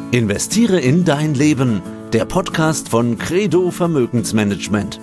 Investiere in dein Leben, der Podcast von Credo Vermögensmanagement.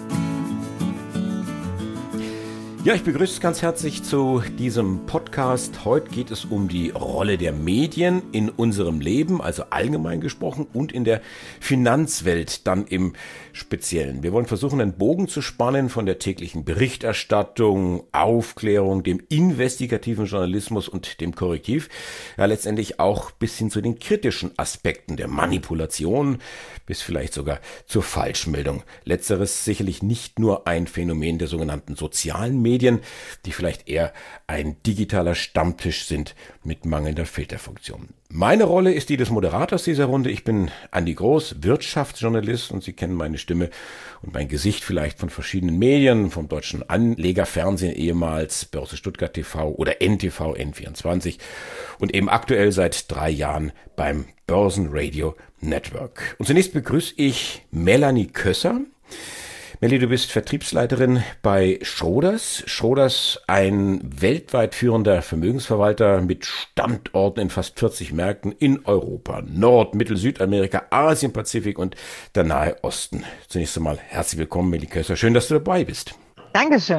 Ja, ich begrüße ganz herzlich zu diesem Podcast. Heute geht es um die Rolle der Medien in unserem Leben, also allgemein gesprochen, und in der Finanzwelt dann im Speziellen. Wir wollen versuchen, einen Bogen zu spannen von der täglichen Berichterstattung, Aufklärung, dem investigativen Journalismus und dem Korrektiv, ja letztendlich auch bis hin zu den kritischen Aspekten der Manipulation, bis vielleicht sogar zur Falschmeldung. Letzteres sicherlich nicht nur ein Phänomen der sogenannten sozialen Medien, die vielleicht eher ein digitaler Stammtisch sind mit mangelnder Filterfunktion. Meine Rolle ist die des Moderators dieser Runde. Ich bin Andi Groß, Wirtschaftsjournalist, und Sie kennen meine Stimme und mein Gesicht vielleicht von verschiedenen Medien, vom deutschen Anlegerfernsehen ehemals, Börse Stuttgart TV oder NTV, N24 und eben aktuell seit 3 Jahren beim Börsenradio Network. Und zunächst begrüße ich Melanie Kösser. Melli, du bist Vertriebsleiterin bei Schroders. Schroders, ein weltweit führender Vermögensverwalter mit Standorten in fast 40 Märkten in Europa, Nord-, Mittel-, Südamerika, Asien, Pazifik und der Nahe Osten. Zunächst einmal herzlich willkommen, Melli Kösser. Schön, dass du dabei bist. Dankeschön.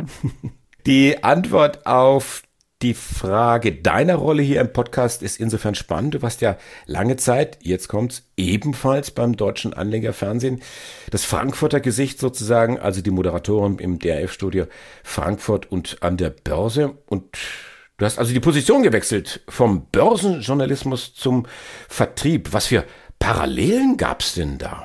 Die Antwort auf die Frage deiner Rolle hier im Podcast ist insofern spannend. Du warst ja lange Zeit, jetzt kommt's, ebenfalls beim deutschen Anlegerfernsehen. Das Frankfurter Gesicht sozusagen, also die Moderatorin im DRF-Studio Frankfurt und an der Börse. Und du hast also die Position gewechselt vom Börsenjournalismus zum Vertrieb. Was für Parallelen gab's denn da?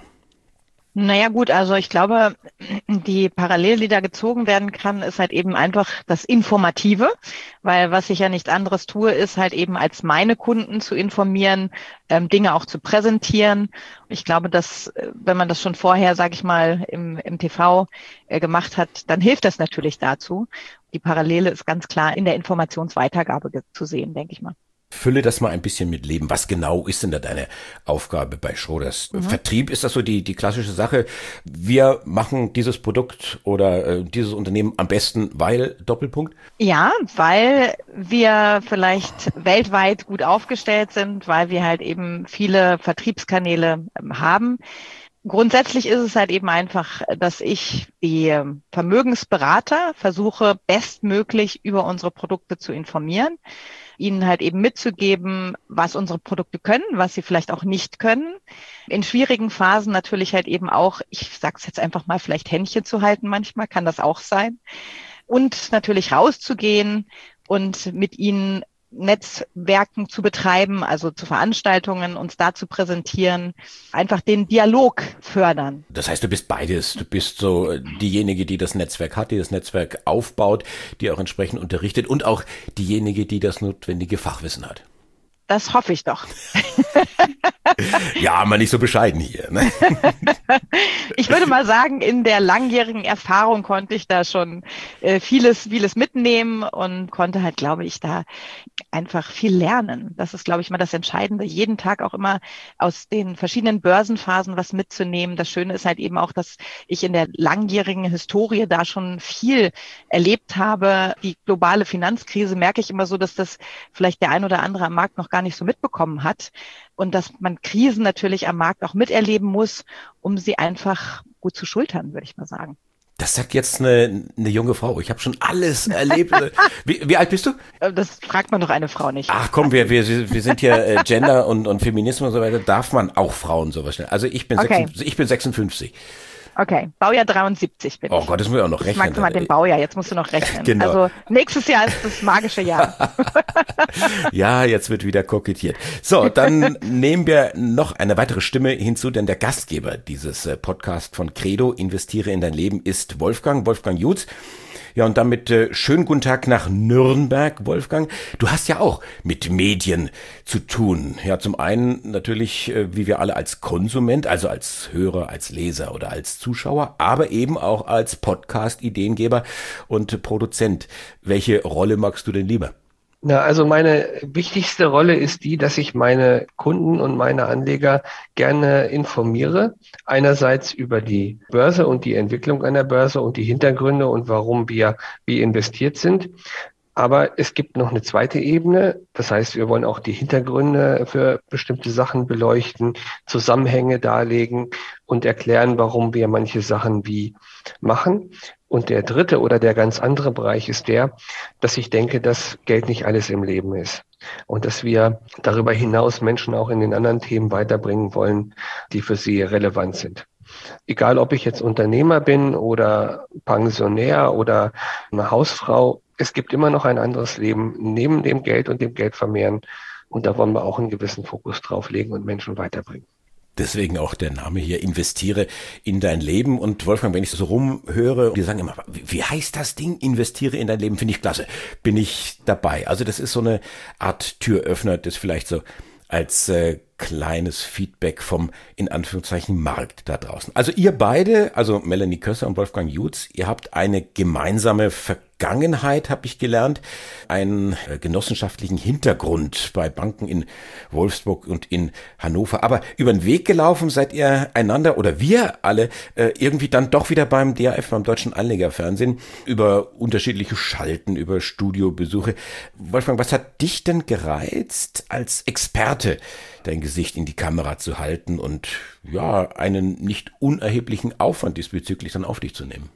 Naja gut, also ich glaube, die Parallele, die da gezogen werden kann, ist halt eben einfach das Informative, weil was ich ja nichts anderes tue, ist halt eben als meine Kunden zu informieren, Dinge auch zu präsentieren. Ich glaube, dass wenn man das schon vorher, sage ich mal, im TV gemacht hat, dann hilft das natürlich dazu. Die Parallele ist ganz klar in der Informationsweitergabe zu sehen, denke ich mal. Fülle das mal ein bisschen mit Leben. Was genau ist denn da deine Aufgabe bei Schroders? Vertrieb, ist das so die klassische Sache? Wir machen dieses Produkt oder dieses Unternehmen am besten, weil Doppelpunkt? Ja, weil wir vielleicht weltweit gut aufgestellt sind, weil wir halt eben viele Vertriebskanäle haben. Grundsätzlich ist es halt eben einfach, dass ich die Vermögensberater versuche, bestmöglich über unsere Produkte zu informieren, ihnen halt eben mitzugeben, was unsere Produkte können, was sie vielleicht auch nicht können. In schwierigen Phasen natürlich halt eben auch, ich sage es jetzt einfach mal, vielleicht Händchen zu halten, manchmal kann das auch sein. Und natürlich rauszugehen und mit ihnen Netzwerken zu betreiben, also zu Veranstaltungen, uns da zu präsentieren, einfach den Dialog fördern. Das heißt, du bist beides. Du bist so diejenige, die das Netzwerk hat, die das Netzwerk aufbaut, die auch entsprechend unterrichtet und auch diejenige, die das notwendige Fachwissen hat. Das hoffe ich doch. Ja, mal nicht so bescheiden hier. Ne? Ich würde mal sagen, in der langjährigen Erfahrung konnte ich da schon vieles mitnehmen und konnte halt, glaube ich, da einfach viel lernen. Das ist, glaube ich, mal das Entscheidende, jeden Tag auch immer aus den verschiedenen Börsenphasen was mitzunehmen. Das Schöne ist halt eben auch, dass ich in der langjährigen Historie da schon viel erlebt habe. Die globale Finanzkrise merke ich immer so, dass das vielleicht der ein oder andere am Markt noch gar nicht so mitbekommen hat. Und dass man Krisen natürlich am Markt auch miterleben muss, um sie einfach gut zu schultern, würde ich mal sagen. Das sagt jetzt eine junge Frau. Ich habe schon alles erlebt. Wie alt bist du? Das fragt man doch eine Frau nicht. Ach komm, wir sind hier Gender und Feminismus und so weiter. Darf man auch Frauen sowas stellen? Also ich bin 56. Okay, Baujahr 73 bin ich. Oh Gott, das muss ich auch noch rechnen. Magst du mal den Baujahr, jetzt musst du noch rechnen. Genau. Also nächstes Jahr ist das magische Jahr. Ja, jetzt wird wieder kokettiert. So, dann nehmen wir noch eine weitere Stimme hinzu, denn der Gastgeber dieses Podcast von Credo, Investiere in dein Leben, ist Wolfgang Jutz. Ja, und damit schönen guten Tag nach Nürnberg, Wolfgang. Du hast ja auch mit Medien zu tun. Ja, zum einen natürlich, wie wir alle, als Konsument, also als Hörer, als Leser oder als Zuschauer, aber eben auch als Podcast-Ideengeber und Produzent. Welche Rolle magst du denn lieber? Na, also meine wichtigste Rolle ist die, dass ich meine Kunden und meine Anleger gerne informiere. Einerseits über die Börse und die Entwicklung einer Börse und die Hintergründe und warum wir wie investiert sind. Aber es gibt noch eine zweite Ebene. Das heißt, wir wollen auch die Hintergründe für bestimmte Sachen beleuchten, Zusammenhänge darlegen und erklären, warum wir manche Sachen wie machen. Und der dritte oder der ganz andere Bereich ist der, dass ich denke, dass Geld nicht alles im Leben ist. Und dass wir darüber hinaus Menschen auch in den anderen Themen weiterbringen wollen, die für sie relevant sind. Egal, ob ich jetzt Unternehmer bin oder Pensionär oder eine Hausfrau, es gibt immer noch ein anderes Leben neben dem Geld und dem Geldvermehren. Und da wollen wir auch einen gewissen Fokus drauf legen und Menschen weiterbringen. Deswegen auch der Name hier, investiere in dein Leben. Und Wolfgang, wenn ich so rumhöre, die sagen immer, wie heißt das Ding? Investiere in dein Leben, finde ich klasse. Bin ich dabei. Also das ist so eine Art Türöffner, das vielleicht so als kleines Feedback vom, in Anführungszeichen, Markt da draußen. Also ihr beide, also Melanie Kösser und Wolfgang Jutz, ihr habt eine gemeinsame Vergangenheit, habe ich gelernt, einen genossenschaftlichen Hintergrund bei Banken in Wolfsburg und in Hannover. Aber über den Weg gelaufen seid ihr einander oder wir alle irgendwie dann doch wieder beim DAF, beim Deutschen Anlegerfernsehen, über unterschiedliche Schalten, über Studiobesuche. Wolfgang, was hat dich denn gereizt, als Experte dein Gesicht in die Kamera zu halten und ja, einen nicht unerheblichen Aufwand diesbezüglich dann auf dich zu nehmen?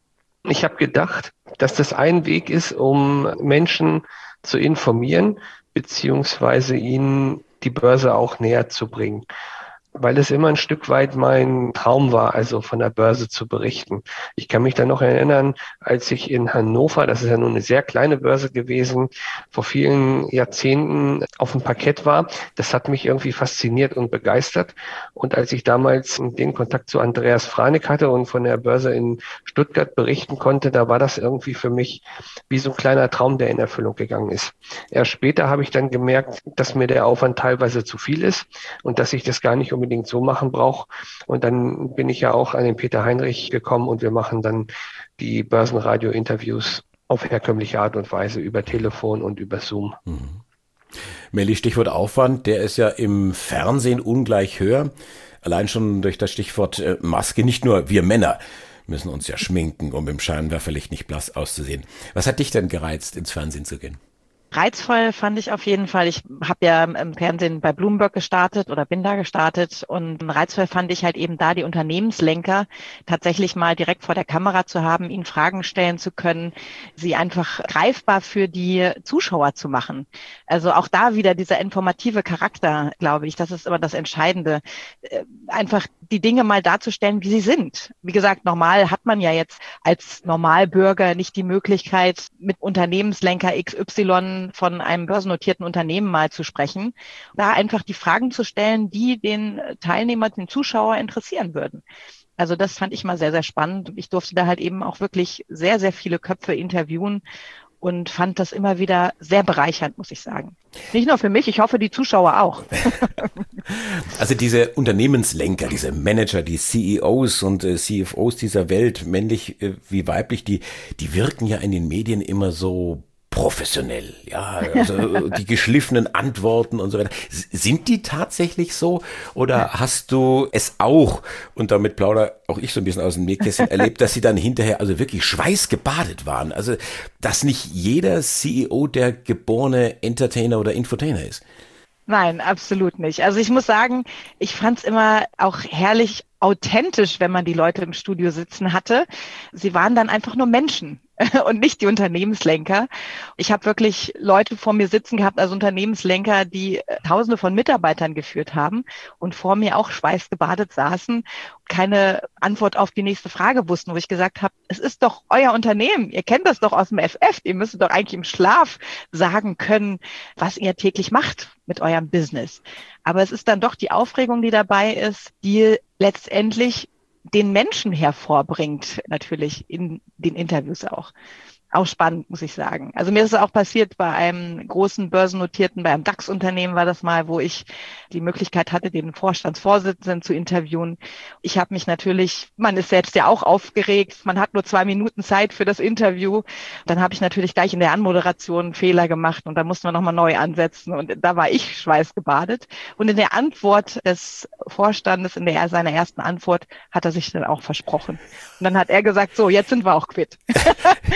Ich habe gedacht, dass das ein Weg ist, um Menschen zu informieren, beziehungsweise ihnen die Börse auch näher zu bringen. Weil es immer ein Stück weit mein Traum war, also von der Börse zu berichten. Ich kann mich da noch erinnern, als ich in Hannover, das ist ja nun eine sehr kleine Börse gewesen, vor vielen Jahrzehnten auf dem Parkett war. Das hat mich irgendwie fasziniert und begeistert. Und als ich damals den Kontakt zu Andreas Franek hatte und von der Börse in Stuttgart berichten konnte, da war das irgendwie für mich wie so ein kleiner Traum, der in Erfüllung gegangen ist. Erst später habe ich dann gemerkt, dass mir der Aufwand teilweise zu viel ist und dass ich das gar nicht unbedingt so machen brauche. Und dann bin ich ja auch an den Peter Heinrich gekommen und wir machen dann die Börsenradio-Interviews auf herkömmliche Art und Weise über Telefon und über Zoom. Melli, Stichwort Aufwand, der ist ja im Fernsehen ungleich höher. Allein schon durch das Stichwort Maske, nicht nur wir Männer müssen uns ja schminken, um im Scheinwerferlicht nicht blass auszusehen. Was hat dich denn gereizt, ins Fernsehen zu gehen? Reizvoll fand ich auf jeden Fall. Ich habe ja im Fernsehen bei Bloomberg gestartet oder bin da gestartet und reizvoll fand ich halt eben da die Unternehmenslenker tatsächlich mal direkt vor der Kamera zu haben, ihnen Fragen stellen zu können, sie einfach greifbar für die Zuschauer zu machen. Also auch da wieder dieser informative Charakter, glaube ich, das ist immer das Entscheidende. Einfach die Dinge mal darzustellen, wie sie sind. Wie gesagt, normal hat man ja jetzt als Normalbürger nicht die Möglichkeit, mit Unternehmenslenker XY von einem börsennotierten Unternehmen mal zu sprechen, da einfach die Fragen zu stellen, die den Teilnehmer, den Zuschauer interessieren würden. Also das fand ich mal sehr, sehr spannend. Ich durfte da halt eben auch wirklich sehr, sehr viele Köpfe interviewen und fand das immer wieder sehr bereichernd, muss ich sagen. Nicht nur für mich, ich hoffe, die Zuschauer auch. Also diese Unternehmenslenker, diese Manager, die CEOs und CFOs dieser Welt, männlich wie weiblich, die wirken ja in den Medien immer so professionell, ja, also die geschliffenen Antworten und so weiter. Sind die tatsächlich so oder hast du es auch, und damit plaudere auch ich so ein bisschen aus dem Nähkästchen, erlebt, dass sie dann hinterher also wirklich schweißgebadet waren? Also, dass nicht jeder CEO der geborene Entertainer oder Infotainer ist? Nein, absolut nicht. Also ich muss sagen, ich fand es immer auch herrlich authentisch, wenn man die Leute im Studio sitzen hatte. Sie waren dann einfach nur Menschen und nicht die Unternehmenslenker. Ich habe wirklich Leute vor mir sitzen gehabt, also Unternehmenslenker, die Tausende von Mitarbeitern geführt haben und vor mir auch schweißgebadet saßen, keine Antwort auf die nächste Frage wussten, wo ich gesagt habe, es ist doch euer Unternehmen, ihr kennt das doch aus dem FF, ihr müsst doch eigentlich im Schlaf sagen können, was ihr täglich macht mit eurem Business. Aber es ist dann doch die Aufregung, die dabei ist, die letztendlich den Menschen hervorbringt, natürlich in den Interviews auch. Auch spannend, muss ich sagen. Also mir ist es auch passiert bei einem großen börsennotierten, bei einem DAX-Unternehmen war das mal, wo ich die Möglichkeit hatte, den Vorstandsvorsitzenden zu interviewen. Ich habe mich natürlich, man ist selbst ja auch aufgeregt, man hat nur 2 Minuten Zeit für das Interview. Dann habe ich natürlich gleich in der Anmoderation einen Fehler gemacht und da mussten wir nochmal neu ansetzen und da war ich schweißgebadet. Und in der Antwort des Vorstandes, seiner ersten Antwort, hat er sich dann auch versprochen. Und dann hat er gesagt, so, jetzt sind wir auch quitt. Und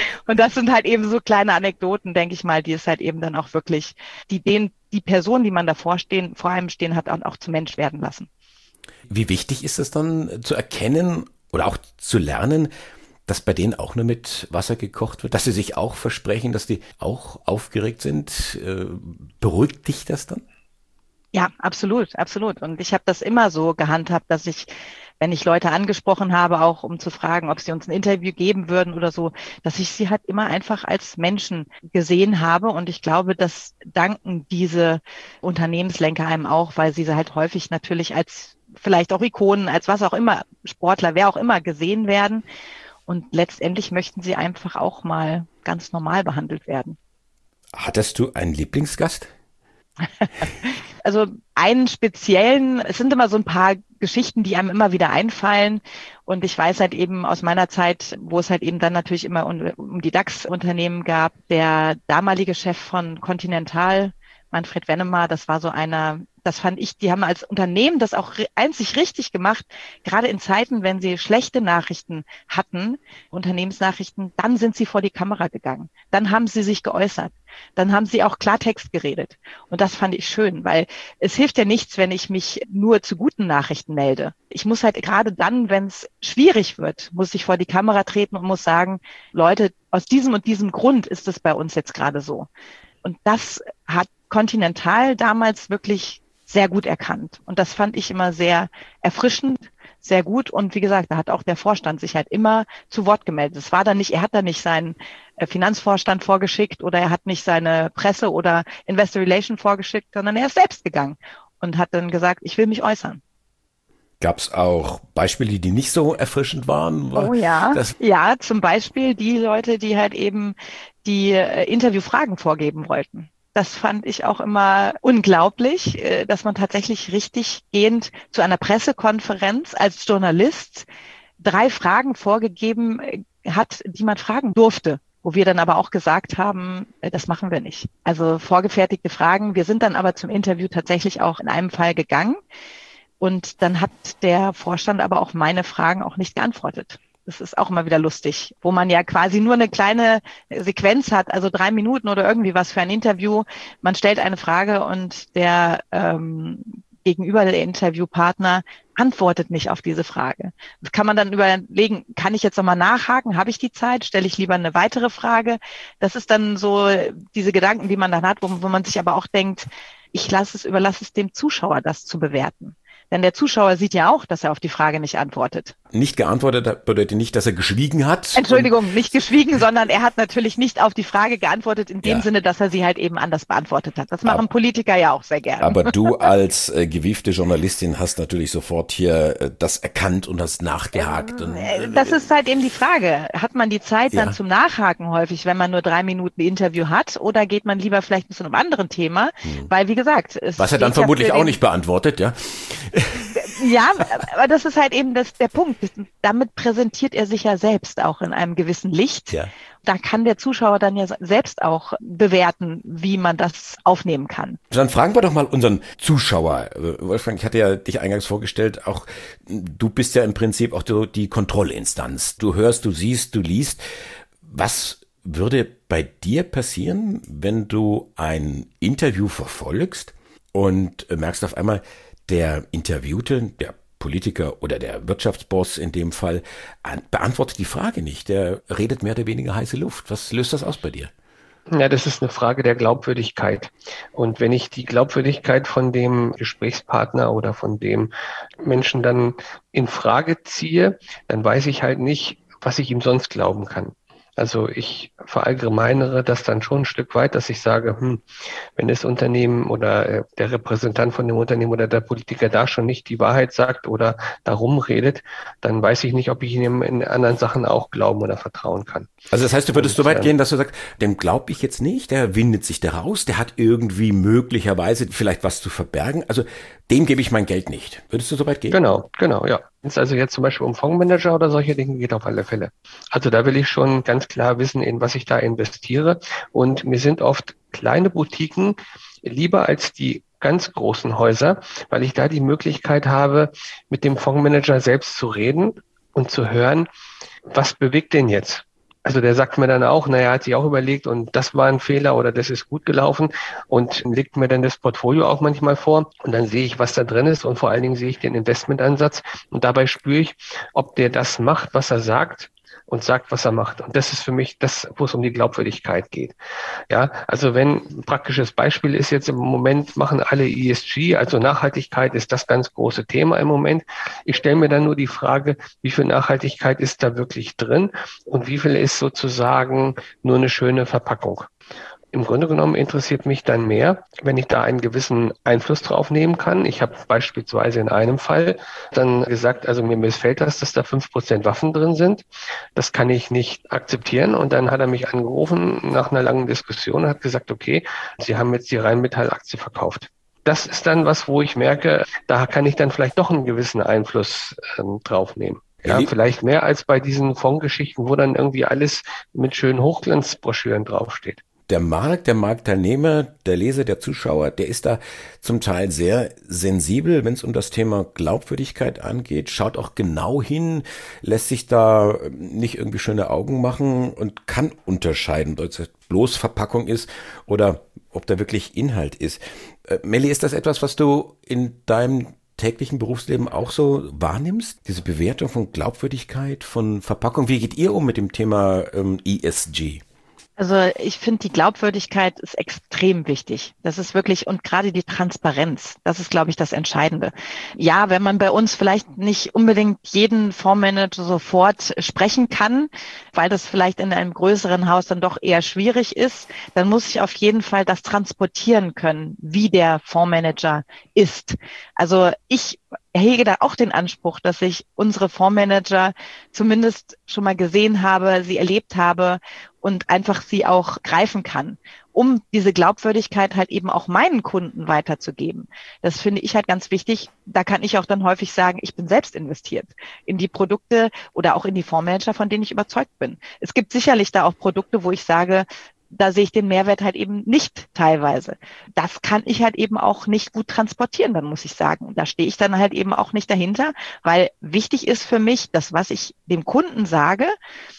das sind halt eben so kleine Anekdoten, denke ich mal, die es halt eben dann auch wirklich, die Person, die man davor vor einem stehen hat, auch zum Mensch werden lassen. Wie wichtig ist es dann zu erkennen oder auch zu lernen, dass bei denen auch nur mit Wasser gekocht wird, dass sie sich auch versprechen, dass die auch aufgeregt sind? Beruhigt dich das dann? Ja, absolut, absolut. Und ich habe das immer so gehandhabt, dass ich, wenn ich Leute angesprochen habe, auch um zu fragen, ob sie uns ein Interview geben würden oder so, dass ich sie halt immer einfach als Menschen gesehen habe. Und ich glaube, das danken diese Unternehmenslenker einem auch, weil sie halt häufig natürlich als vielleicht auch Ikonen, als was auch immer, Sportler, wer auch immer gesehen werden. Und letztendlich möchten sie einfach auch mal ganz normal behandelt werden. Hattest du einen Lieblingsgast? Also einen speziellen, es sind immer so ein paar Geschichten, die einem immer wieder einfallen. Und ich weiß halt eben aus meiner Zeit, wo es halt eben dann natürlich immer um die DAX-Unternehmen gab, der damalige Chef von Continental, Manfred Wennemar, das war so einer, das fand ich, die haben als Unternehmen das auch einzig richtig gemacht, gerade in Zeiten, wenn sie schlechte Nachrichten hatten, Unternehmensnachrichten, dann sind sie vor die Kamera gegangen. Dann haben sie sich geäußert. Dann haben sie auch Klartext geredet. Und das fand ich schön, weil es hilft ja nichts, wenn ich mich nur zu guten Nachrichten melde. Ich muss halt gerade dann, wenn es schwierig wird, muss ich vor die Kamera treten und muss sagen, Leute, aus diesem und diesem Grund ist es bei uns jetzt gerade so. Und das hat Continental damals wirklich sehr gut erkannt. Und das fand ich immer sehr erfrischend, sehr gut. Und wie gesagt, da hat auch der Vorstand sich halt immer zu Wort gemeldet. Es war dann nicht, er hat da nicht seinen Finanzvorstand vorgeschickt oder er hat nicht seine Presse oder Investor Relation vorgeschickt, sondern er ist selbst gegangen und hat dann gesagt, ich will mich äußern. Gab es auch Beispiele, die nicht so erfrischend waren? Oh ja, ja, zum Beispiel die Leute, die halt eben die Interviewfragen vorgeben wollten. Das fand ich auch immer unglaublich, dass man tatsächlich richtig gehend zu einer Pressekonferenz als Journalist 3 Fragen vorgegeben hat, die man fragen durfte, wo wir dann aber auch gesagt haben, das machen wir nicht. Also vorgefertigte Fragen. Wir sind dann aber zum Interview tatsächlich auch in einem Fall gegangen und dann hat der Vorstand aber auch meine Fragen auch nicht geantwortet. Das ist auch immer wieder lustig, wo man ja quasi nur eine kleine Sequenz hat, also 3 Minuten oder irgendwie was für ein Interview. Man stellt eine Frage und der gegenüber der Interviewpartner antwortet nicht auf diese Frage. Das kann man dann überlegen, kann ich jetzt nochmal nachhaken? Habe ich die Zeit? Stelle ich lieber eine weitere Frage? Das ist dann so diese Gedanken, die man dann hat, wo man sich aber auch denkt, überlasse es dem Zuschauer, das zu bewerten. Denn der Zuschauer sieht ja auch, dass er auf die Frage nicht antwortet. Nicht geantwortet bedeutet nicht, dass er geschwiegen hat. Entschuldigung, nicht geschwiegen, sondern er hat natürlich nicht auf die Frage geantwortet in dem Sinne, dass er sie halt eben anders beantwortet hat. Das machen Politiker ja auch sehr gerne. Aber du als gewiefte Journalistin hast natürlich sofort hier das erkannt und hast nachgehakt. Das ist halt eben die Frage. Hat man die Zeit dann zum Nachhaken häufig, wenn man nur 3 Minuten Interview hat? Oder geht man lieber vielleicht zu einem anderen Thema? Weil, wie gesagt, was er dann vermutlich auch nicht beantwortet, ja? Ja, aber das ist halt eben der Punkt. Damit präsentiert er sich ja selbst auch in einem gewissen Licht. Ja. Da kann der Zuschauer dann ja selbst auch bewerten, wie man das aufnehmen kann. Dann fragen wir doch mal unseren Zuschauer. Wolfgang, ich hatte ja dich eingangs vorgestellt, auch du bist ja im Prinzip auch die Kontrollinstanz. Du hörst, du siehst, du liest. Was würde bei dir passieren, wenn du ein Interview verfolgst und merkst auf einmal, der Interviewte, der Politiker oder der Wirtschaftsboss in dem Fall, beantwortet die Frage nicht. Der redet mehr oder weniger heiße Luft. Was löst das aus bei dir? Ja, das ist eine Frage der Glaubwürdigkeit. Und wenn ich die Glaubwürdigkeit von dem Gesprächspartner oder von dem Menschen dann in Frage ziehe, dann weiß ich halt nicht, was ich ihm sonst glauben kann. Also ich verallgemeinere das dann schon ein Stück weit, dass ich sage, wenn das Unternehmen oder der Repräsentant von dem Unternehmen oder der Politiker da schon nicht die Wahrheit sagt oder darum redet, dann weiß ich nicht, ob ich ihm in anderen Sachen auch glauben oder vertrauen kann. Also das heißt, du würdest so weit gehen, dass du sagst, dem glaube ich jetzt nicht, der windet sich da raus, der hat irgendwie möglicherweise vielleicht was zu verbergen, also dem gebe ich mein Geld nicht. Würdest du so weit gehen? Genau, ja. Wenn es also jetzt zum Beispiel um Fondsmanager oder solche Dinge geht, auf alle Fälle. Also da will ich schon ganz klar wissen, in was ich da investiere. Und mir sind oft kleine Boutiquen lieber als die ganz großen Häuser, weil ich da die Möglichkeit habe, mit dem Fondsmanager selbst zu reden und zu hören, was bewegt den jetzt? Also der sagt mir dann auch, naja, hat sich auch überlegt und das war ein Fehler oder das ist gut gelaufen und legt mir dann das Portfolio auch manchmal vor und dann sehe ich, was da drin ist und vor allen Dingen sehe ich den Investmentansatz und dabei spüre ich, ob der das macht, was er sagt und sagt, was er macht. Und das ist für mich das, wo es um die Glaubwürdigkeit geht. Ja, also wenn ein praktisches Beispiel ist jetzt im Moment machen alle ESG, also Nachhaltigkeit ist das ganz große Thema im Moment. Ich stelle mir dann nur die Frage, wie viel Nachhaltigkeit ist da wirklich drin und wie viel ist sozusagen nur eine schöne Verpackung. Im Grunde genommen interessiert mich dann mehr, wenn ich da einen gewissen Einfluss drauf nehmen kann. Ich habe beispielsweise in einem Fall dann gesagt, also mir missfällt das, dass da 5% Waffen drin sind. Das kann ich nicht akzeptieren. Und dann hat er mich angerufen nach einer langen Diskussion und hat gesagt, okay, Sie haben jetzt die Rheinmetall-Aktie verkauft. Das ist dann was, wo ich merke, da kann ich dann vielleicht doch einen gewissen Einfluss drauf nehmen. Ja, vielleicht mehr als bei diesen Fondsgeschichten, wo dann irgendwie alles mit schönen Hochglanzbroschüren draufsteht. Der Markt, der Marktteilnehmer, der Leser, der Zuschauer, der ist da zum Teil sehr sensibel, wenn es um das Thema Glaubwürdigkeit angeht, schaut auch genau hin, lässt sich da nicht irgendwie schöne Augen machen und kann unterscheiden, ob es bloß Verpackung ist oder ob da wirklich Inhalt ist. Melli, ist das etwas, was du in deinem täglichen Berufsleben auch so wahrnimmst? Diese Bewertung von Glaubwürdigkeit, von Verpackung, wie geht ihr um mit dem Thema ESG? Also ich finde, die Glaubwürdigkeit ist extrem wichtig. Das ist wirklich, und gerade die Transparenz, das ist, glaube ich, das Entscheidende. Ja, wenn man bei uns vielleicht nicht unbedingt jeden Fondsmanager sofort sprechen kann, weil das vielleicht in einem größeren Haus dann doch eher schwierig ist, dann muss ich auf jeden Fall das transportieren können, wie der Fondsmanager ist. Also ich hege da auch den Anspruch, dass ich unsere Fondsmanager zumindest schon mal gesehen habe, sie erlebt habe und einfach sie auch greifen kann, um diese Glaubwürdigkeit halt eben auch meinen Kunden weiterzugeben. Das finde ich halt ganz wichtig. Da kann ich auch dann häufig sagen, ich bin selbst investiert in die Produkte oder auch in die Fondsmanager, von denen ich überzeugt bin. Es gibt sicherlich da auch Produkte, wo ich sage, da sehe ich den Mehrwert halt eben nicht teilweise. Das kann ich halt eben auch nicht gut transportieren, dann muss ich sagen. Da stehe ich dann halt eben auch nicht dahinter, weil wichtig ist für mich, dass was ich dem Kunden sage,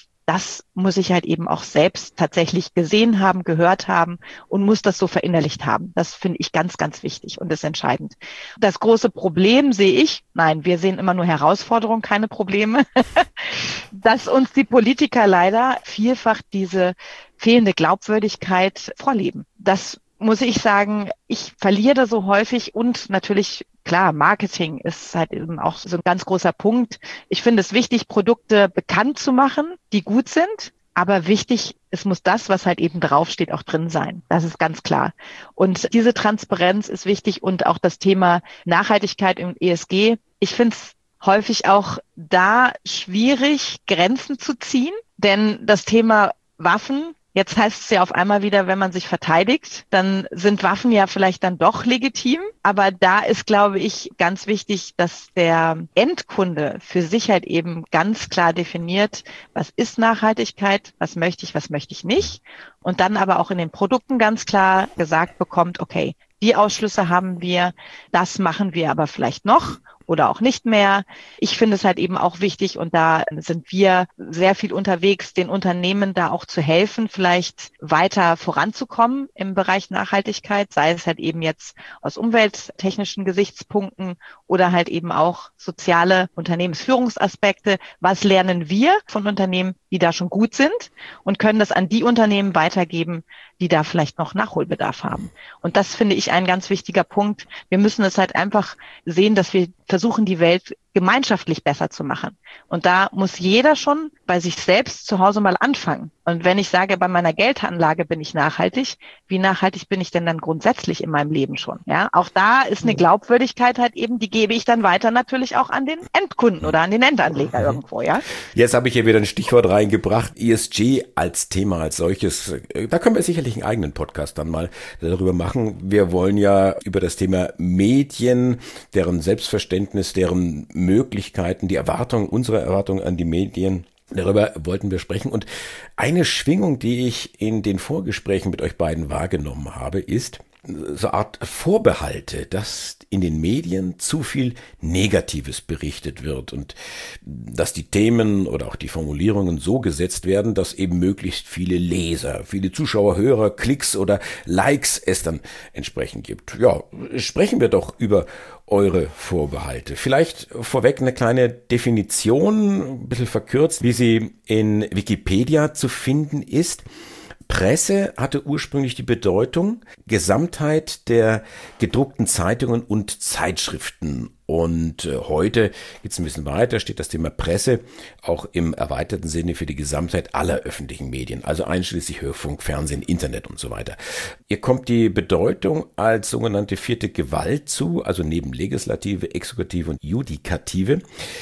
das muss ich halt eben auch selbst tatsächlich gesehen haben, gehört haben und muss das so verinnerlicht haben. Das finde ich ganz, ganz wichtig und ist entscheidend. Das große Problem sehe ich, nein, wir sehen immer nur Herausforderungen, keine Probleme, dass uns die Politiker leider vielfach diese fehlende Glaubwürdigkeit vorleben. Das muss ich sagen, ich verliere so häufig und natürlich, klar, Marketing ist halt eben auch so ein ganz großer Punkt. Ich finde es wichtig, Produkte bekannt zu machen, die gut sind, aber wichtig, es muss das, was halt eben draufsteht, auch drin sein. Das ist ganz klar. Und diese Transparenz ist wichtig und auch das Thema Nachhaltigkeit und ESG. Ich finde es häufig auch da schwierig, Grenzen zu ziehen, denn das Thema Waffen, jetzt heißt es ja auf einmal wieder, wenn man sich verteidigt, dann sind Waffen ja vielleicht dann doch legitim. Aber da ist, glaube ich, ganz wichtig, dass der Endkunde für sich halt eben ganz klar definiert, was ist Nachhaltigkeit, was möchte ich nicht. Und dann aber auch in den Produkten ganz klar gesagt bekommt, okay, die Ausschlüsse haben wir, das machen wir aber vielleicht noch oder auch nicht mehr. Ich finde es halt eben auch wichtig und da sind wir sehr viel unterwegs, den Unternehmen da auch zu helfen, vielleicht weiter voranzukommen im Bereich Nachhaltigkeit, sei es halt eben jetzt aus umwelttechnischen Gesichtspunkten oder halt eben auch soziale Unternehmensführungsaspekte. Was lernen wir von Unternehmen, die da schon gut sind und können das an die Unternehmen weitergeben, die da vielleicht noch Nachholbedarf haben. Und das finde ich ein ganz wichtiger Punkt. Wir müssen es halt einfach sehen, dass wir versuchen, die Welt gemeinschaftlich besser zu machen. Und da muss jeder schon bei sich selbst zu Hause mal anfangen. Und wenn ich sage, bei meiner Geldanlage bin ich nachhaltig, wie nachhaltig bin ich denn dann grundsätzlich in meinem Leben schon? Ja, auch da ist eine Glaubwürdigkeit halt eben, die gebe ich dann weiter natürlich auch an den Endkunden oder an den Endanleger irgendwo, ja. Jetzt habe ich hier wieder ein Stichwort reingebracht, ESG als Thema, als solches. Da können wir sicherlich einen eigenen Podcast dann mal darüber machen. Wir wollen ja über das Thema Medien, deren Selbstverständnis, deren Möglichkeiten, die Erwartungen, unsere Erwartungen an die Medien, darüber wollten wir sprechen. Und eine Schwingung, die ich in den Vorgesprächen mit euch beiden wahrgenommen habe, ist, so eine Art Vorbehalte, dass in den Medien zu viel Negatives berichtet wird und dass die Themen oder auch die Formulierungen so gesetzt werden, dass eben möglichst viele Leser, viele Zuschauer, Hörer, Klicks oder Likes es dann entsprechend gibt. Ja, sprechen wir doch über eure Vorbehalte. Vielleicht vorweg eine kleine Definition, ein bisschen verkürzt, wie sie in Wikipedia zu finden ist. Presse hatte ursprünglich die Bedeutung Gesamtheit der gedruckten Zeitungen und Zeitschriften. Und heute geht es ein bisschen weiter, steht das Thema Presse auch im erweiterten Sinne für die Gesamtheit aller öffentlichen Medien, also einschließlich Hörfunk, Fernsehen, Internet und so weiter. Ihr kommt die Bedeutung als sogenannte vierte Gewalt zu, also neben Legislative, Exekutive und Judikative.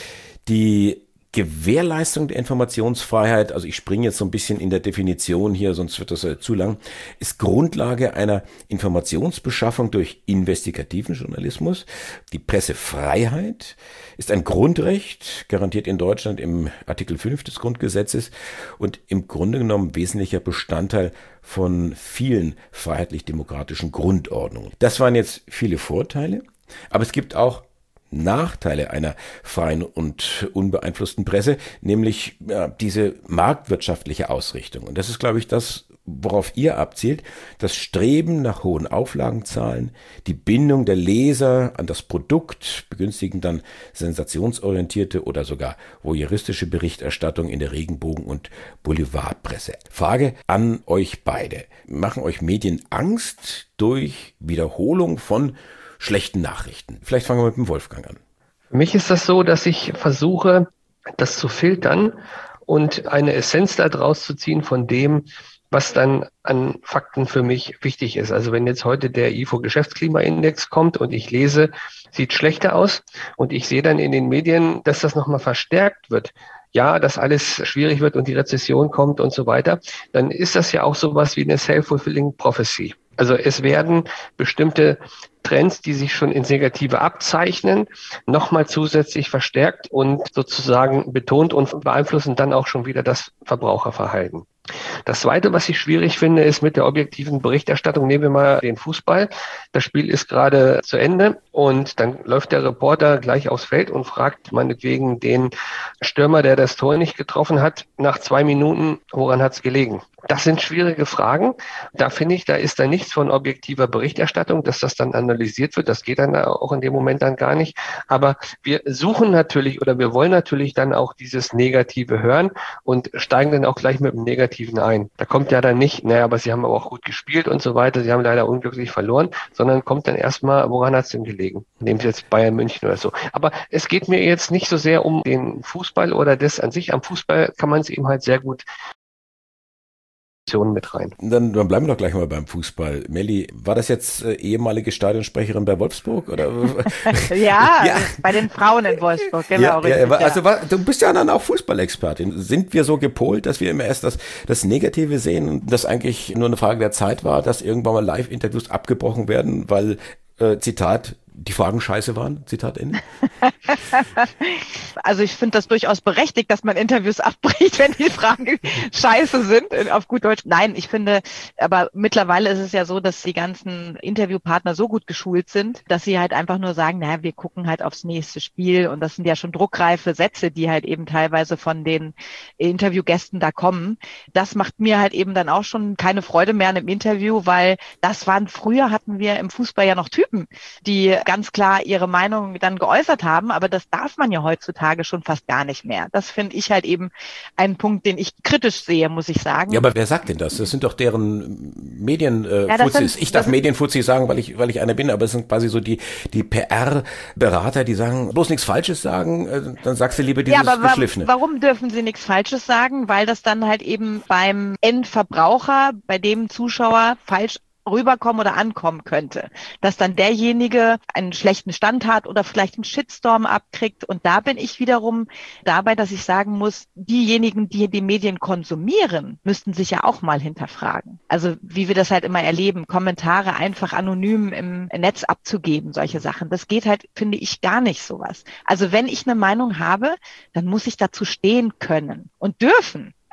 Die Gewährleistung der Informationsfreiheit, also ich springe jetzt so ein bisschen in der Definition hier, sonst wird das zu lang, ist Grundlage einer Informationsbeschaffung durch investigativen Journalismus. Die Pressefreiheit ist ein Grundrecht, garantiert in Deutschland im Artikel 5 des Grundgesetzes und im Grunde genommen wesentlicher Bestandteil von vielen freiheitlich-demokratischen Grundordnungen. Das waren jetzt viele Vorteile, aber es gibt auch Nachteile einer freien und unbeeinflussten Presse, nämlich diese marktwirtschaftliche Ausrichtung. Und das ist, glaube ich, das, worauf ihr abzielt, das Streben nach hohen Auflagenzahlen, die Bindung der Leser an das Produkt, begünstigen dann sensationsorientierte oder sogar voyeuristische Berichterstattung in der Regenbogen- und Boulevardpresse. Frage an euch beide. Machen euch Medien Angst durch Wiederholung von schlechten Nachrichten? Vielleicht fangen wir mit dem Wolfgang an. Für mich ist das so, dass ich versuche, das zu filtern und eine Essenz daraus zu ziehen von dem, was dann an Fakten für mich wichtig ist. Also wenn jetzt heute der IFO-Geschäftsklimaindex kommt und ich lese, sieht schlechter aus und ich sehe dann in den Medien, dass das nochmal verstärkt wird, ja, dass alles schwierig wird und die Rezession kommt und so weiter, dann ist das ja auch sowas wie eine self-fulfilling prophecy. Also es werden bestimmte Trends, die sich schon ins Negative abzeichnen, nochmal zusätzlich verstärkt und sozusagen betont und beeinflussen dann auch schon wieder das Verbraucherverhalten. Das Zweite, was ich schwierig finde, ist mit der objektiven Berichterstattung. Nehmen wir mal den Fußball. Das Spiel ist gerade zu Ende und dann läuft der Reporter gleich aufs Feld und fragt meinetwegen den Stürmer, der das Tor nicht getroffen hat, nach 2 Minuten, woran hat es gelegen? Das sind schwierige Fragen. Da finde ich, da ist da nichts von objektiver Berichterstattung, dass das dann analysiert wird. Das geht dann auch in dem Moment dann gar nicht. Aber wir suchen natürlich oder wir wollen natürlich dann auch dieses Negative hören und steigen dann auch gleich mit dem Negativen ein. Da kommt ja dann nicht, naja, aber sie haben aber auch gut gespielt und so weiter. Sie haben leider unglücklich verloren, sondern kommt dann erstmal, woran hat es denn gelegen? Nehmen Sie jetzt Bayern München oder so. Aber es geht mir jetzt nicht so sehr um den Fußball oder das an sich. Am Fußball kann man es eben halt sehr gut mit rein. Dann bleiben wir doch gleich mal beim Fußball. Melli, war das jetzt ehemalige Stadionsprecherin bei Wolfsburg? Oder? Ja, bei den Frauen in Wolfsburg, genau. Also du bist ja dann auch Fußballexpertin. Sind wir so gepolt, dass wir immer erst das Negative sehen und das eigentlich nur eine Frage der Zeit war, dass irgendwann mal Live-Interviews abgebrochen werden, weil, Zitat, die Fragen scheiße waren, Zitat Ende? Also ich finde das durchaus berechtigt, dass man Interviews abbricht, wenn die Fragen scheiße sind, auf gut Deutsch. Nein, ich finde, aber mittlerweile ist es ja so, dass die ganzen Interviewpartner so gut geschult sind, dass sie halt einfach nur sagen, naja, wir gucken halt aufs nächste Spiel und das sind ja schon druckreife Sätze, die halt eben teilweise von den Interviewgästen da kommen. Das macht mir halt eben dann auch schon keine Freude mehr an dem Interview, weil früher hatten wir im Fußball ja noch Typen, die ganz klar ihre Meinung dann geäußert haben, aber das darf man ja heutzutage schon fast gar nicht mehr. Das finde ich halt eben einen Punkt, den ich kritisch sehe, muss ich sagen. Ja, aber wer sagt denn das? Das sind doch deren Medienfuzis. Ich darf Medienfuzis sagen, weil ich einer bin, aber es sind quasi so die PR-Berater, die sagen, bloß nichts Falsches sagen, dann sagst du lieber dieses Geschliffene. Warum dürfen sie nichts Falsches sagen? Weil das dann halt eben beim Endverbraucher, bei dem Zuschauer falsch rüberkommen oder ankommen könnte, dass dann derjenige einen schlechten Stand hat oder vielleicht einen Shitstorm abkriegt. Und da bin ich wiederum dabei, dass ich sagen muss, diejenigen, die die Medien konsumieren, müssten sich ja auch mal hinterfragen. Also wie wir das halt immer erleben, Kommentare einfach anonym im Netz abzugeben, solche Sachen. Das geht halt, finde ich, gar nicht sowas. Also wenn ich eine Meinung habe, dann muss ich dazu stehen können und dürfen.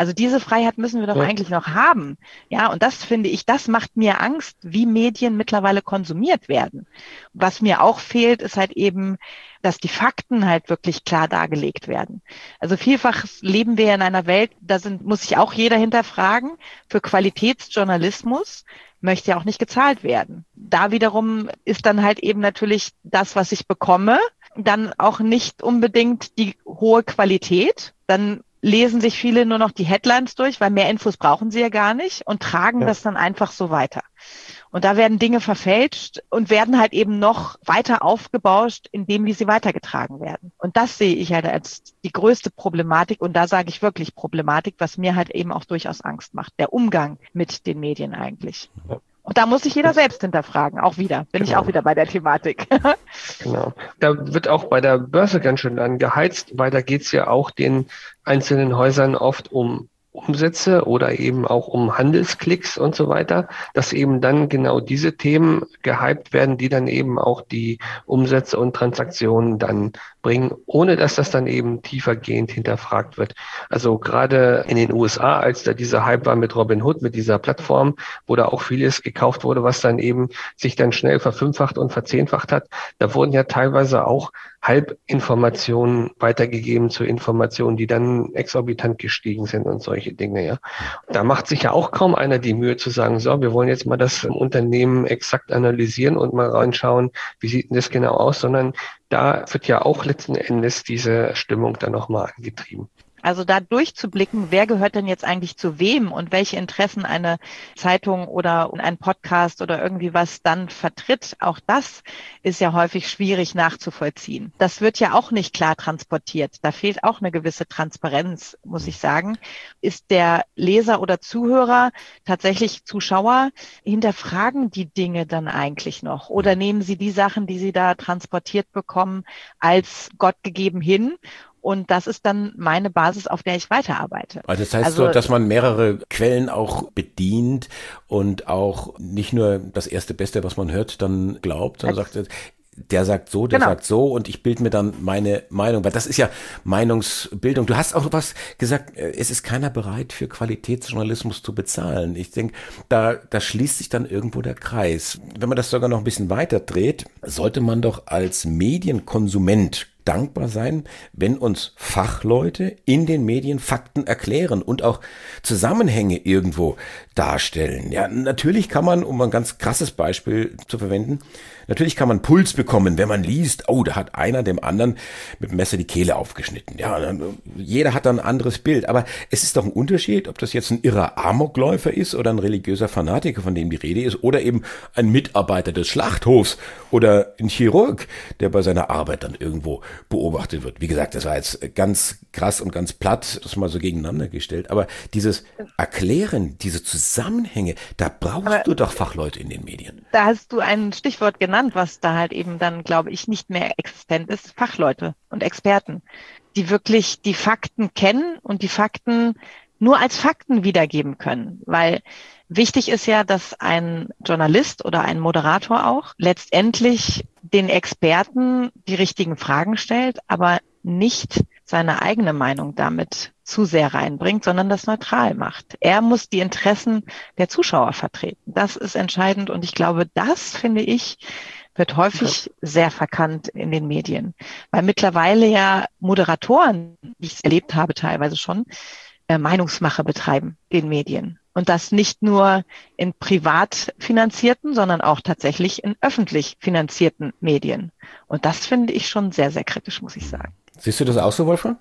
Also diese Freiheit müssen wir doch eigentlich noch haben. Ja, und das finde ich, das macht mir Angst, wie Medien mittlerweile konsumiert werden. Was mir auch fehlt, ist halt eben, dass die Fakten halt wirklich klar dargelegt werden. Also vielfach leben wir in einer Welt, muss sich auch jeder hinterfragen, für Qualitätsjournalismus möchte ja auch nicht gezahlt werden. Da wiederum ist dann halt eben natürlich das, was ich bekomme, dann auch nicht unbedingt die hohe Qualität. Dann lesen sich viele nur noch die Headlines durch, weil mehr Infos brauchen sie ja gar nicht und tragen das dann einfach so weiter. Und da werden Dinge verfälscht und werden halt eben noch weiter aufgebauscht, indem wie sie weitergetragen werden. Und das sehe ich halt als die größte Problematik. Und da sage ich wirklich Problematik, was mir halt eben auch durchaus Angst macht. Der Umgang mit den Medien eigentlich. Und da muss sich jeder selbst hinterfragen, auch wieder. Bin ich auch wieder bei der Thematik. Genau. Da wird auch bei der Börse ganz schön dann geheizt, weil da geht's ja auch den einzelnen Häusern oft um Umsätze oder eben auch um Handelsklicks und so weiter, dass eben dann genau diese Themen gehypt werden, die dann eben auch die Umsätze und Transaktionen dann bringen, ohne dass das dann eben tiefergehend hinterfragt wird. Also gerade in den USA, als da dieser Hype war mit Robinhood, mit dieser Plattform, wo da auch vieles gekauft wurde, was dann eben sich dann schnell verfünffacht und verzehnfacht hat, da wurden ja teilweise auch Halbinformationen weitergegeben zu Informationen, die dann exorbitant gestiegen sind und solche Dinge, ja. Da macht sich ja auch kaum einer die Mühe zu sagen, so, wir wollen jetzt mal das Unternehmen exakt analysieren und mal reinschauen, wie sieht denn das genau aus, sondern da wird ja auch letzten Endes diese Stimmung dann nochmal angetrieben. Also da durchzublicken, wer gehört denn jetzt eigentlich zu wem und welche Interessen eine Zeitung oder ein Podcast oder irgendwie was dann vertritt, auch das ist ja häufig schwierig nachzuvollziehen. Das wird ja auch nicht klar transportiert. Da fehlt auch eine gewisse Transparenz, muss ich sagen. Ist der Leser oder Zuhörer, tatsächlich Zuschauer, hinterfragen die Dinge dann eigentlich noch? Oder nehmen sie die Sachen, die sie da transportiert bekommen, als Gott gegeben hin? Und das ist dann meine Basis, auf der ich weiterarbeite. Also das heißt so, dass man mehrere Quellen auch bedient und auch nicht nur das erste Beste, was man hört, dann glaubt, sondern sagt, der sagt so, der sagt so und ich bilde mir dann meine Meinung, weil das ist ja Meinungsbildung. Du hast auch was gesagt, es ist keiner bereit für Qualitätsjournalismus zu bezahlen. Ich denke, da schließt sich dann irgendwo der Kreis. Wenn man das sogar noch ein bisschen weiter dreht, sollte man doch als Medienkonsument dankbar sein, wenn uns Fachleute in den Medien Fakten erklären und auch Zusammenhänge irgendwo darstellen. Ja, natürlich kann man, um ein ganz krasses Beispiel zu verwenden, natürlich kann man Puls bekommen, wenn man liest, oh, da hat einer dem anderen mit dem Messer die Kehle aufgeschnitten. Ja, jeder hat dann ein anderes Bild. Aber es ist doch ein Unterschied, ob das jetzt ein irrer Amokläufer ist oder ein religiöser Fanatiker, von dem die Rede ist, oder eben ein Mitarbeiter des Schlachthofs oder ein Chirurg, der bei seiner Arbeit dann irgendwo beobachtet wird. Wie gesagt, das war jetzt ganz krass und ganz platt, das mal so gegeneinander gestellt. Aber dieses Erklären, diese Zusammenhänge, da brauchst du doch Fachleute in den Medien. Da hast du ein Stichwort genannt, was da halt eben dann, glaube ich, nicht mehr existent ist. Fachleute und Experten, die wirklich die Fakten kennen und die Fakten nur als Fakten wiedergeben können. Weil wichtig ist ja, dass ein Journalist oder ein Moderator auch letztendlich den Experten die richtigen Fragen stellt, aber nicht seine eigene Meinung damit zu sehr reinbringt, sondern das neutral macht. Er muss die Interessen der Zuschauer vertreten. Das ist entscheidend und ich glaube, das, finde ich, wird häufig sehr verkannt in den Medien. Weil mittlerweile ja Moderatoren, wie ich es erlebt habe teilweise schon, Meinungsmache betreiben in Medien. Und das nicht nur in privat finanzierten, sondern auch tatsächlich in öffentlich finanzierten Medien. Und das finde ich schon sehr, sehr kritisch, muss ich sagen. Siehst du das auch so, Wolfgang?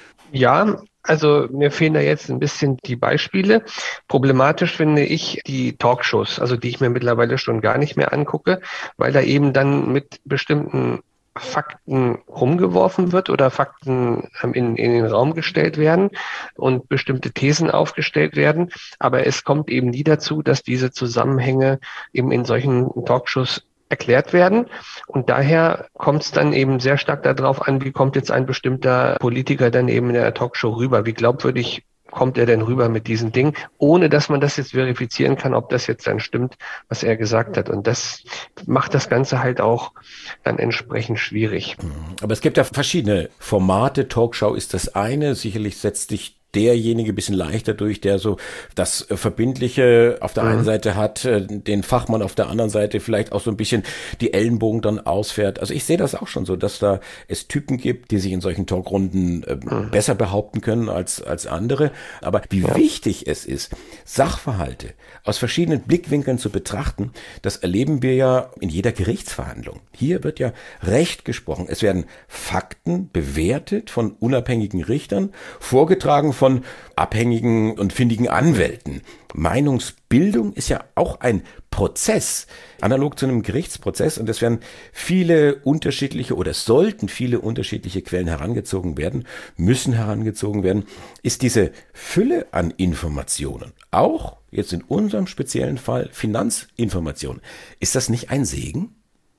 Ja, also mir fehlen da jetzt ein bisschen die Beispiele. Problematisch finde ich die Talkshows, also die ich mir mittlerweile schon gar nicht mehr angucke, weil da eben dann mit bestimmten Fakten rumgeworfen wird oder Fakten in den Raum gestellt werden und bestimmte Thesen aufgestellt werden. Aber es kommt eben nie dazu, dass diese Zusammenhänge eben in solchen Talkshows erklärt werden. Und daher kommt es dann eben sehr stark darauf an, wie kommt jetzt ein bestimmter Politiker dann eben in der Talkshow rüber, wie glaubwürdig kommt er denn rüber mit diesen Dingen, ohne dass man das jetzt verifizieren kann, ob das jetzt dann stimmt, was er gesagt hat. Und das macht das Ganze halt auch dann entsprechend schwierig. Aber es gibt ja verschiedene Formate. Talkshow ist das eine. Sicherlich setzt dich derjenige ein bisschen leichter durch, der so das Verbindliche auf der einen Seite hat, den Fachmann auf der anderen Seite vielleicht auch so ein bisschen die Ellenbogen dann ausfährt. Also ich sehe das auch schon so, dass da es Typen gibt, die sich in solchen Talkrunden besser behaupten können als andere. Aber wie wichtig es ist, Sachverhalte aus verschiedenen Blickwinkeln zu betrachten, das erleben wir ja in jeder Gerichtsverhandlung. Hier wird ja Recht gesprochen. Es werden Fakten bewertet von unabhängigen Richtern, vorgetragen von abhängigen und findigen Anwälten. Meinungsbildung ist ja auch ein Prozess, analog zu einem Gerichtsprozess, und es werden viele unterschiedliche oder sollten viele unterschiedliche Quellen herangezogen werden, müssen herangezogen werden. Ist diese Fülle an Informationen, auch jetzt in unserem speziellen Fall Finanzinformationen, ist das nicht ein Segen?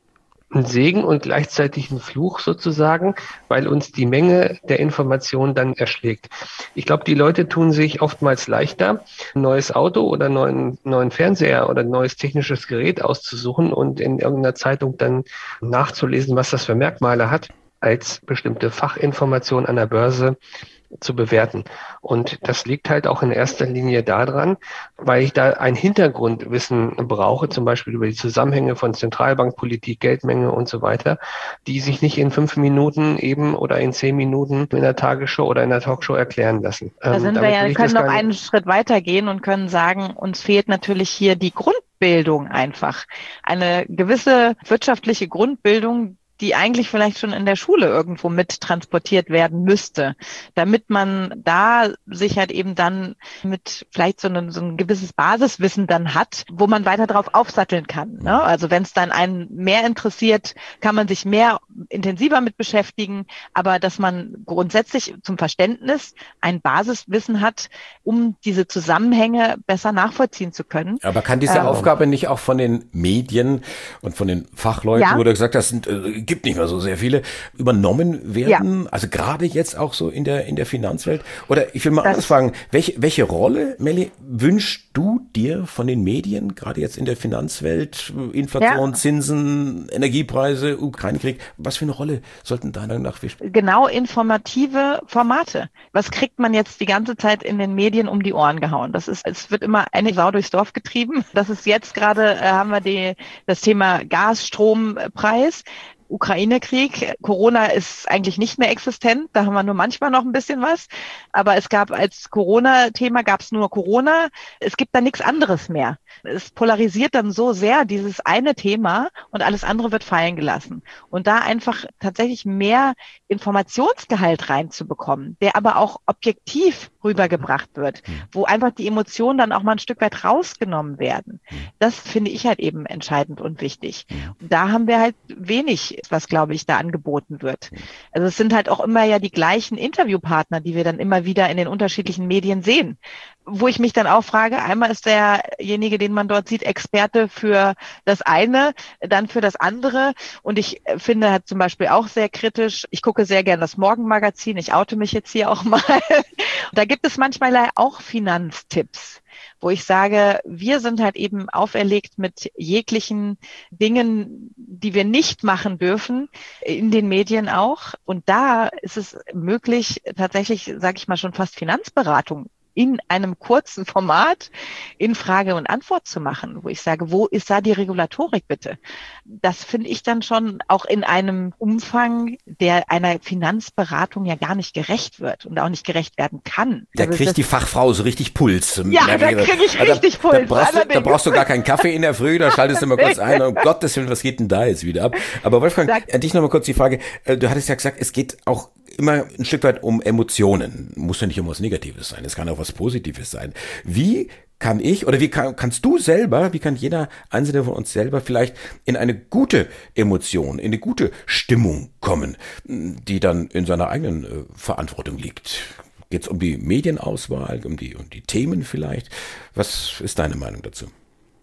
Ein Segen und gleichzeitig ein Fluch sozusagen, weil uns die Menge der Informationen dann erschlägt. Ich glaube, die Leute tun sich oftmals leichter, ein neues Auto oder neuen Fernseher oder ein neues technisches Gerät auszusuchen und in irgendeiner Zeitung dann nachzulesen, was das für Merkmale hat, als bestimmte Fachinformationen an der Börse zu bewerten. Und das liegt halt auch in erster Linie daran, weil ich da ein Hintergrundwissen brauche, zum Beispiel über die Zusammenhänge von Zentralbankpolitik, Geldmenge und so weiter, die sich nicht in 5 Minuten eben oder in 10 Minuten in der Tagesschau oder in der Talkshow erklären lassen. Da sind wir ja, können noch einen Schritt weitergehen und können sagen, uns fehlt natürlich hier die Grundbildung einfach. Eine gewisse wirtschaftliche Grundbildung, die eigentlich vielleicht schon in der Schule irgendwo mit transportiert werden müsste, damit man da sich halt eben dann mit vielleicht so ein gewisses Basiswissen dann hat, wo man weiter drauf aufsatteln kann. Ne? Also wenn es dann einen mehr interessiert, kann man sich mehr intensiver mit beschäftigen, aber dass man grundsätzlich zum Verständnis ein Basiswissen hat, um diese Zusammenhänge besser nachvollziehen zu können. Aber kann diese Aufgabe nicht auch von den Medien und von den Fachleuten, wo du gesagt hast, gibt nicht mehr so sehr viele, übernommen werden? Ja. Also gerade jetzt auch so in der Finanzwelt? Oder ich will mal anders fragen, welche Rolle, Melli, wünschst du dir von den Medien, gerade jetzt in der Finanzwelt, Inflation, Zinsen, Energiepreise, Ukraine-Krieg, was für eine Rolle sollten deiner Meinung nach wir spielen? Genau, informative Formate. Was kriegt man jetzt die ganze Zeit in den Medien um die Ohren gehauen? Es wird immer eine Sau durchs Dorf getrieben. Das ist jetzt gerade, haben wir das Thema Gas-Strompreis. Ukraine-Krieg. Corona ist eigentlich nicht mehr existent. Da haben wir nur manchmal noch ein bisschen was. Aber es gab als Corona-Thema gab es nur Corona. Es gibt da nichts anderes mehr. Es polarisiert dann so sehr dieses eine Thema und alles andere wird fallen gelassen. Und da einfach tatsächlich mehr Informationsgehalt reinzubekommen, der aber auch objektiv rübergebracht wird, wo einfach die Emotionen dann auch mal ein Stück weit rausgenommen werden. Das finde ich halt eben entscheidend und wichtig. Und da haben wir halt wenig, was, glaube ich, da angeboten wird. Also es sind halt auch immer ja die gleichen Interviewpartner, die wir dann immer wieder in den unterschiedlichen Medien sehen. Wo ich mich dann auch frage, einmal ist derjenige, den man dort sieht, Experte für das eine, dann für das andere. Und ich finde halt zum Beispiel auch sehr kritisch, ich gucke sehr gern das Morgenmagazin, ich oute mich jetzt hier auch mal. Da gibt es manchmal auch Finanztipps, wo ich sage, wir sind halt eben auferlegt mit jeglichen Dingen, die wir nicht machen dürfen, in den Medien auch. Und da ist es möglich, tatsächlich, sage ich mal, schon fast Finanzberatung in einem kurzen Format in Frage und Antwort zu machen, wo ich sage, wo ist da die Regulatorik bitte? Das finde ich dann schon auch in einem Umfang, der einer Finanzberatung ja gar nicht gerecht wird und auch nicht gerecht werden kann. Da kriegt die Fachfrau so richtig Puls. Ja, da kriege ich richtig Puls. Da brauchst du gar keinen Kaffee in der Früh, da schaltest du mal kurz ein. Um Gottes Willen, was geht denn da jetzt wieder ab? Aber Wolfgang, an dich nochmal kurz die Frage. Du hattest ja gesagt, es geht auch immer ein Stück weit um Emotionen. Muss ja nicht um was Negatives sein, es kann auch was Positives sein. Wie kann ich oder kannst du selber, wie kann jeder Einzelne von uns selber vielleicht in eine gute Emotion, in eine gute Stimmung kommen, die dann in seiner eigenen Verantwortung liegt? Geht es um die Medienauswahl, um die Themen vielleicht? Was ist deine Meinung dazu?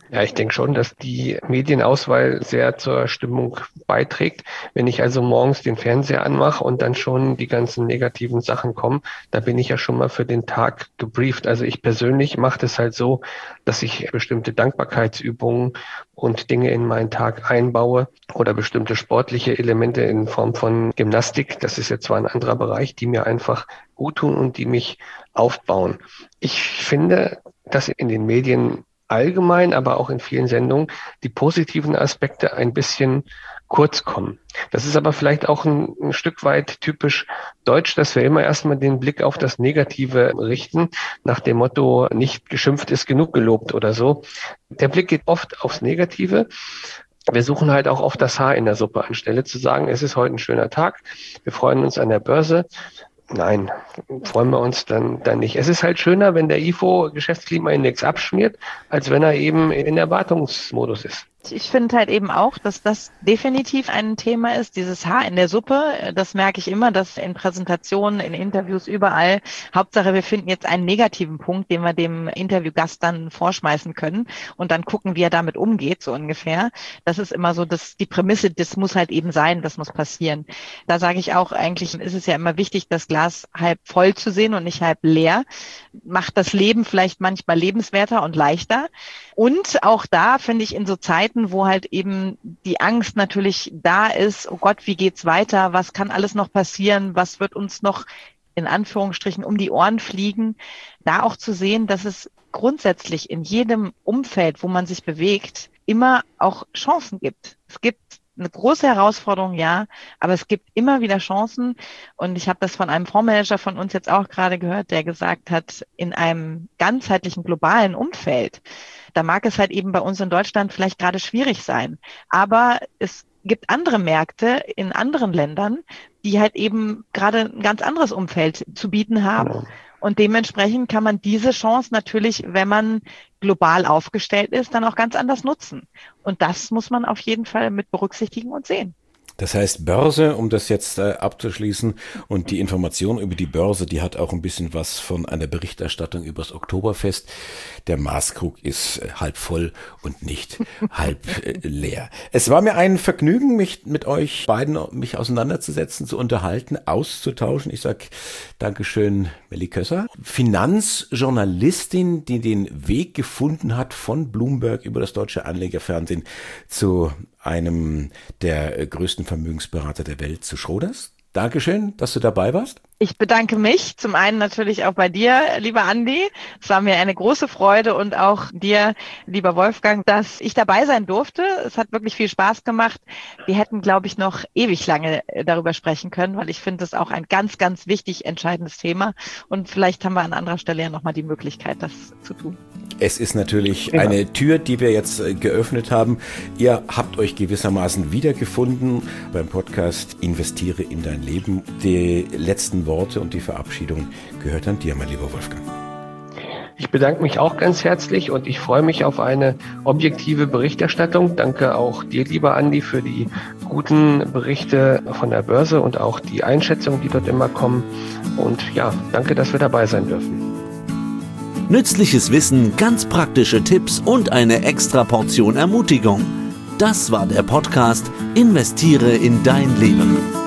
Ja, ich denke schon, dass die Medienauswahl sehr zur Stimmung beiträgt. Wenn ich also morgens den Fernseher anmache und dann schon die ganzen negativen Sachen kommen, da bin ich ja schon mal für den Tag gebrieft. Also ich persönlich mache das halt so, dass ich bestimmte Dankbarkeitsübungen und Dinge in meinen Tag einbaue oder bestimmte sportliche Elemente in Form von Gymnastik. Das ist jetzt zwar ein anderer Bereich, die mir einfach gut tun und die mich aufbauen. Ich finde, dass in den Medien allgemein, aber auch in vielen Sendungen die positiven Aspekte ein bisschen kurz kommen. Das ist aber vielleicht auch ein Stück weit typisch deutsch, dass wir immer erstmal den Blick auf das Negative richten, nach dem Motto, nicht geschimpft ist genug gelobt oder so. Der Blick geht oft aufs Negative. Wir suchen halt auch oft das Haar in der Suppe, anstelle zu sagen, es ist heute ein schöner Tag, wir freuen uns an der Börse. Nein, freuen wir uns dann nicht. Es ist halt schöner, wenn der IFO-Geschäftsklimaindex abschmiert, als wenn er eben in Erwartungsmodus ist. Ich finde halt eben auch, dass das definitiv ein Thema ist, dieses Haar in der Suppe. Das merke ich immer, dass in Präsentationen, in Interviews, überall, Hauptsache wir finden jetzt einen negativen Punkt, den wir dem Interviewgast dann vorschmeißen können und dann gucken, wie er damit umgeht, so ungefähr. Das ist immer so, dass die Prämisse, das muss halt eben sein, das muss passieren. Da sage ich auch, eigentlich ist es ja immer wichtig, das Glas halb voll zu sehen und nicht halb leer. Macht das Leben vielleicht manchmal lebenswerter und leichter. Und auch da finde ich in so Zeiten, wo halt eben die Angst natürlich da ist, oh Gott, wie geht's weiter, was kann alles noch passieren, was wird uns noch in Anführungsstrichen um die Ohren fliegen, da auch zu sehen, dass es grundsätzlich in jedem Umfeld, wo man sich bewegt, immer auch Chancen gibt. Es gibt eine große Herausforderung, ja, aber es gibt immer wieder Chancen und ich habe das von einem Fondsmanager von uns jetzt auch gerade gehört, der gesagt hat, in einem ganzheitlichen globalen Umfeld, da mag es halt eben bei uns in Deutschland vielleicht gerade schwierig sein, aber es gibt andere Märkte in anderen Ländern, die halt eben gerade ein ganz anderes Umfeld zu bieten haben. Genau. Und dementsprechend kann man diese Chance natürlich, wenn man global aufgestellt ist, dann auch ganz anders nutzen. Und das muss man auf jeden Fall mit berücksichtigen und sehen. Das heißt Börse, um das jetzt abzuschließen, und die Information über die Börse, die hat auch ein bisschen was von einer Berichterstattung übers Oktoberfest. Der Maßkrug ist halb voll und nicht halb leer. Es war mir ein Vergnügen, mich mit euch beiden auseinanderzusetzen, zu unterhalten, auszutauschen. Ich sag Dankeschön, Melli Kösser. Finanzjournalistin, die den Weg gefunden hat von Bloomberg über das Deutsche Anlegerfernsehen zu einem der größten Vermögensberater der Welt, zu Schroders. Dankeschön, dass du dabei warst. Ich bedanke mich zum einen natürlich auch bei dir, lieber Andi. Es war mir eine große Freude und auch dir, lieber Wolfgang, dass ich dabei sein durfte. Es hat wirklich viel Spaß gemacht. Wir hätten, glaube ich, noch ewig lange darüber sprechen können, weil ich finde es auch ein ganz, ganz wichtig entscheidendes Thema. Und vielleicht haben wir an anderer Stelle ja nochmal die Möglichkeit, das zu tun. Es ist natürlich eine Tür, die wir jetzt geöffnet haben. Ihr habt euch gewissermaßen wiedergefunden beim Podcast Investiere in dein Leben. Die letzten Worte und die Verabschiedung gehört an dir, mein lieber Wolfgang. Ich bedanke mich auch ganz herzlich und ich freue mich auf eine objektive Berichterstattung. Danke auch dir, lieber Andi, für die guten Berichte von der Börse und auch die Einschätzungen, die dort immer kommen. Und ja, danke, dass wir dabei sein dürfen. Nützliches Wissen, ganz praktische Tipps und eine extra Portion Ermutigung. Das war der Podcast Investiere in dein Leben.